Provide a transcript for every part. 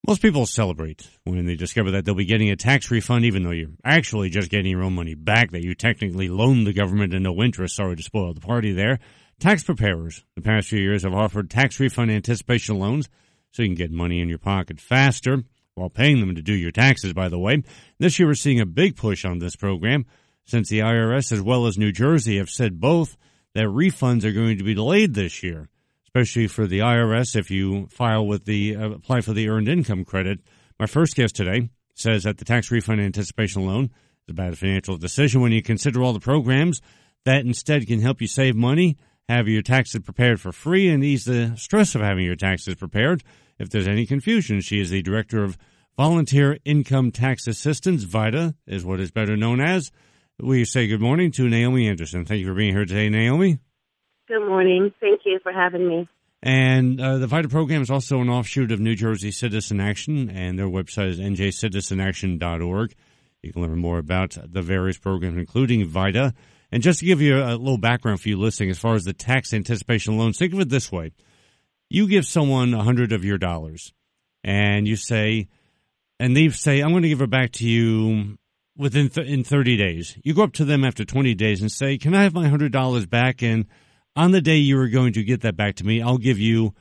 Most people celebrate when they discover that they'll be getting a tax refund, even though you're actually just getting your own money back that you technically loaned the government at no interest. Sorry to spoil the party there. Tax preparers the past few years have offered tax refund anticipation loans so you can get money in your pocket faster while paying them to do your taxes, by the way. This year we're seeing a big push on this program since the IRS as well as New Jersey have said both that refunds are going to be delayed this year, especially for the IRS if you file with the apply for the earned income credit. My first guest today says that the tax refund anticipation loan is a bad financial decision when you consider all the programs that instead can help you save money, have your taxes prepared for free, and ease the stress of having your taxes prepared. If there's any confusion, she is the Director of Volunteer Income Tax Assistance. VITA is what is better known as. We say good morning to Naomi Anderson. Thank you for being here today, Naomi. Good morning. Thank you for having me. And the VITA program is also an offshoot of New Jersey Citizen Action, and their website is njcitizenaction.org. You can learn more about the various programs, including VITA. And just to give you a little background for you listening, as far as the tax anticipation loans, think of it this way. You give someone $100 of your dollars, and you say, and they say, I'm going to give it back to you within in 30 days. You go up to them after 20 days and say, can I have my $100 back? And on the day you are going to get that back to me, I'll give you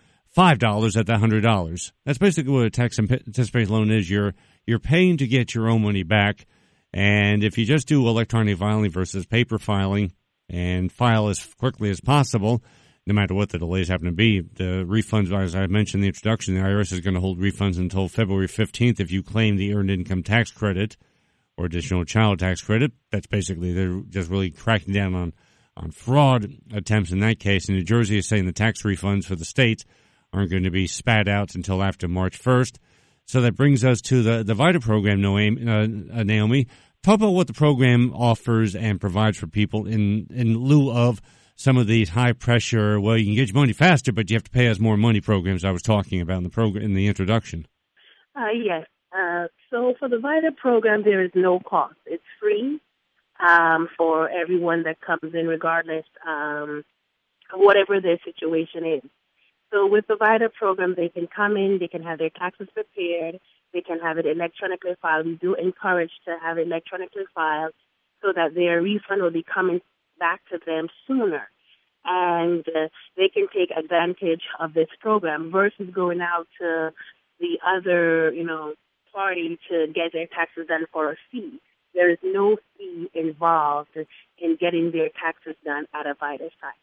$5 at that $100. That's basically what a tax anticipation loan is. You're paying to get your own money back. And if you just do electronic filing versus paper filing and file as quickly as possible, no matter what the delays happen to be, the refunds, as I mentioned in the introduction, the IRS is going to hold refunds until February 15th if you claim the earned income tax credit or additional child tax credit. That's basically, they're just really cracking down on fraud attempts in that case. And New Jersey is saying the tax refunds for the state aren't going to be spat out until after March 1st. So that brings us to the VITA program, Naomi. Talk about what the program offers and provides for people in lieu of some of these high pressure, well, you can get your money faster, but you have to pay us more money programs I was talking about in the program in the introduction. Yes. So for the VITA program, there is no cost. It's free for everyone that comes in, regardless of whatever their situation is. So with the VITA program, they can come in, they can have their taxes prepared, they can have it electronically filed. We do encourage to have it electronically filed so that their refund will be coming back to them sooner. And they can take advantage of this program versus going out to the other, party to get their taxes done for a fee. There is no fee involved in getting their taxes done at a VITA site.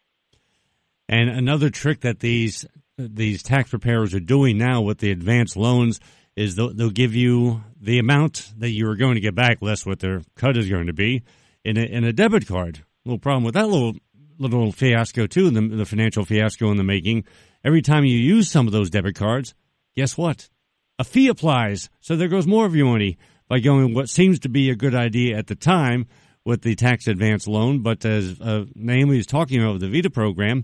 And another trick that these tax preparers are doing now with the advanced loans is they'll give you the amount that you are going to get back, less what their cut is going to be, in a debit card. Little problem with that little fiasco too, the financial fiasco in the making. Every time you use some of those debit cards, guess what? A fee applies. So there goes more of your money by going what seems to be a good idea at the time with the tax advance loan. But as Naomi is talking about the VITA program,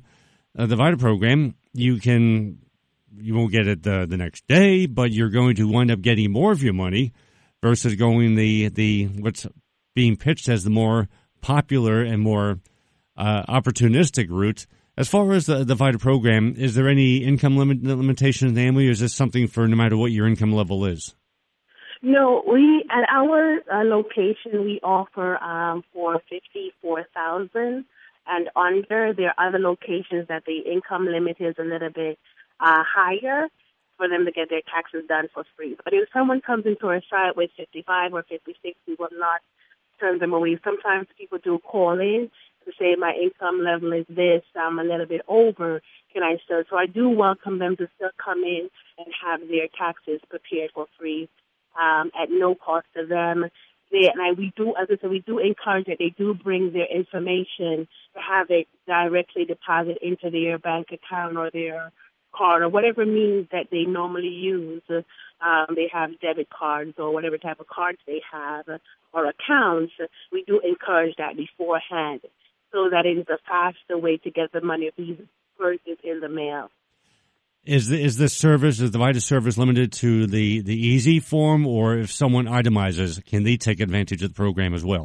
you won't get it the next day, but you're going to wind up getting more of your money versus going the what's being pitched as the more popular and more opportunistic route. As far as the VITA program, is there any income limitations, Naomi, or is this something for no matter what your income level is? No, we at our location we offer for $54,000 and under. There are other locations that the income limit is a little bit higher for them to get their taxes done for free. But if someone comes into our site with 55 or 56, we will not turn them away. Sometimes people do call in to say my income level is this, I'm a little bit over, can I still? So I do welcome them to still come in and have their taxes prepared for free at no cost to them. We do encourage that they do bring their information to have it directly deposit into their bank account or their card or whatever means that they normally use. They have debit cards or whatever type of cards they have or accounts. We do encourage that beforehand so that it is a faster way to get the money if these purchases in the mail. Is the VITA service limited to the easy form, or if someone itemizes, can they take advantage of the program as well?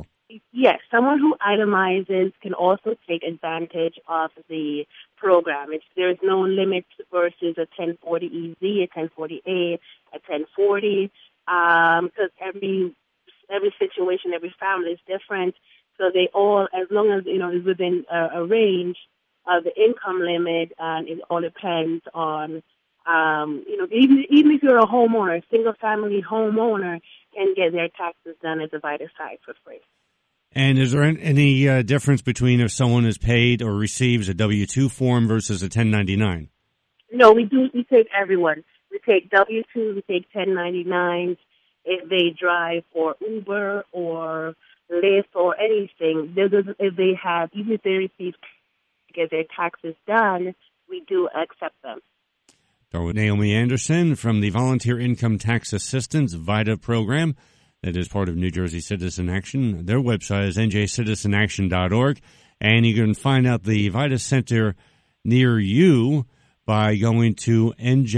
Yes, someone who itemizes can also take advantage of the program. There's no limit versus a 1040 EZ, a 1040A, a 1040, because every situation, every family is different. So they all, as long as is within a range of the income limit, and it all depends on, even if you're a homeowner, single family homeowner can get their taxes done at the VITA site for free. And is there any difference between if someone is paid or receives a W-2 form versus a 1099? No, we take everyone. We take W-2s, we take 1099s. If they drive for Uber or Lyft or anything, if they have, even if they receive to get their taxes done, we do accept them. So Naomi Anderson from the Volunteer Income Tax Assistance VITA program that is part of New Jersey Citizen Action. Their website is njcitizenaction.org, and you can find out the VITA Center near you by going to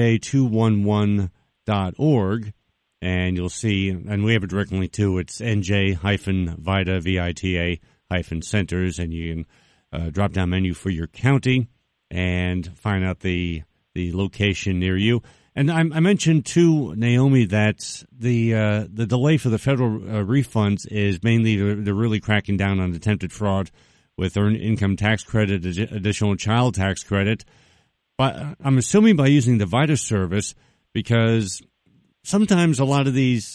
nj211.org, and you'll see, and we have a direct link too, it's nj-vita, VITA-centers, and you can drop-down menu for your county and find out the location near you. And I mentioned to Naomi that the delay for the federal refunds is mainly they're really cracking down on attempted fraud with earned income tax credit, additional child tax credit. But I'm assuming by using the VITA service, because sometimes a lot of these,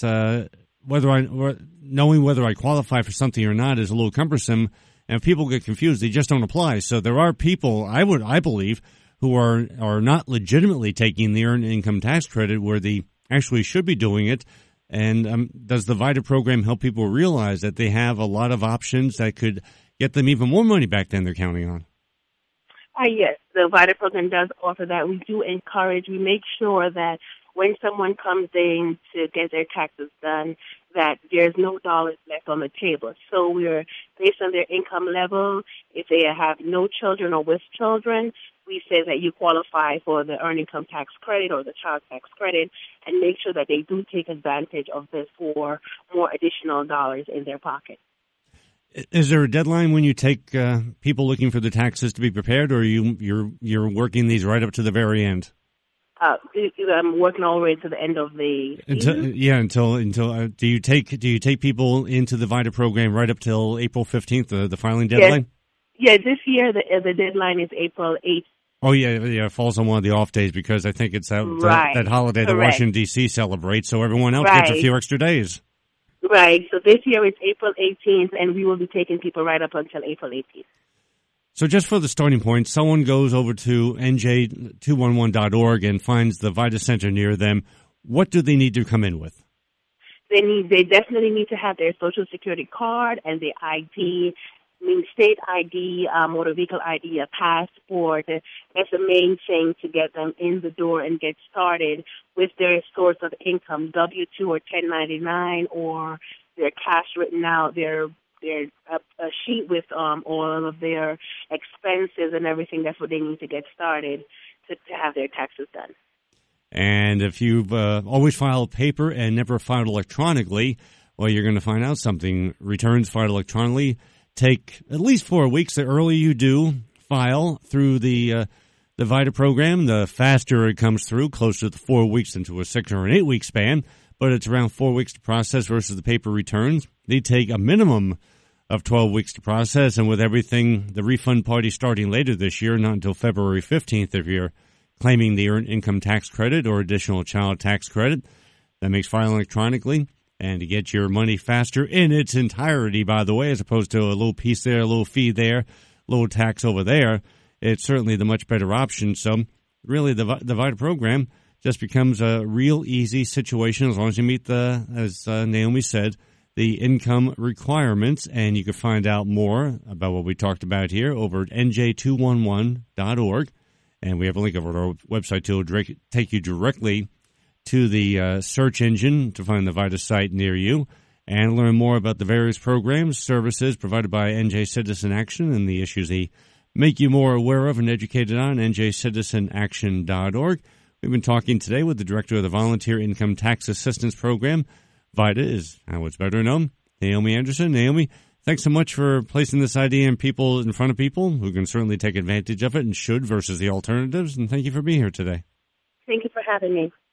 knowing whether I qualify for something or not is a little cumbersome, and if people get confused, they just don't apply. So there are people, I believe, who are not legitimately taking the earned income tax credit where they actually should be doing it. And does the VITA program help people realize that they have a lot of options that could get them even more money back than they're counting on? Yes, the VITA program does offer that. We do encourage, we make sure that when someone comes in to get their taxes done, that there's no dollars left on the table. So we're, based on their income level, if they have no children or with children, we say that you qualify for the earned income tax credit or the child tax credit, and make sure that they do take advantage of this for more additional dollars in their pocket. Is there a deadline when you take people looking for the taxes to be prepared, or you're working these right up to the very end? I'm working all the way to the end of the season. Until do you take people into the VITA program right up till April 15th, the filing deadline? Yes. This year the deadline is April 8th. Oh yeah, it falls on one of the off days because I think it's that holiday that Washington D.C. celebrates, so everyone else gets a few extra days. Right. So this year it's April 18th, and we will be taking people right up until April 18th. So just for the starting point, someone goes over to nj211.org and finds the VITA Center near them. What do they need to come in with? They definitely need to have their Social Security card and their ID. State ID, motor vehicle ID, a passport. That's the main thing to get them in the door and get started with their source of income, W-2 or 1099, or their cash written out, their a sheet with all of their expenses and everything. That's what they need to get started to have their taxes done. And if you've always filed paper and never filed electronically, well, you're going to find out something. Returns filed electronically take at least 4 weeks. The earlier you do file through the VITA program, the faster it comes through, closer to 4 weeks into a 6 or an 8 week span. But it's around 4 weeks to process versus the paper returns. They take a minimum of 12 weeks to process, and with everything, the refund party starting later this year, not until February 15th if you're claiming the earned income tax credit or additional child tax credit. That makes filing electronically, and to get your money faster in its entirety, by the way, as opposed to a little piece there, a little fee there, a little tax over there, it's certainly the much better option. So really the VITA program just becomes a real easy situation as long as you meet as Naomi said, the income requirements. And you can find out more about what we talked about here over at nj211.org. And we have a link over at our website to take you directly to the search engine to find the VITA site near you and learn more about the various programs, services provided by NJ Citizen Action and the issues they make you more aware of and educated on, njcitizenaction.org. We've been talking today with the director of the Volunteer Income Tax Assistance Program. VITA is how it's better known, Naomi Anderson. Naomi, Thanks so much for placing this idea in front of people who can certainly take advantage of it and should versus the alternatives. And thank you for being here today. Thank you for having me.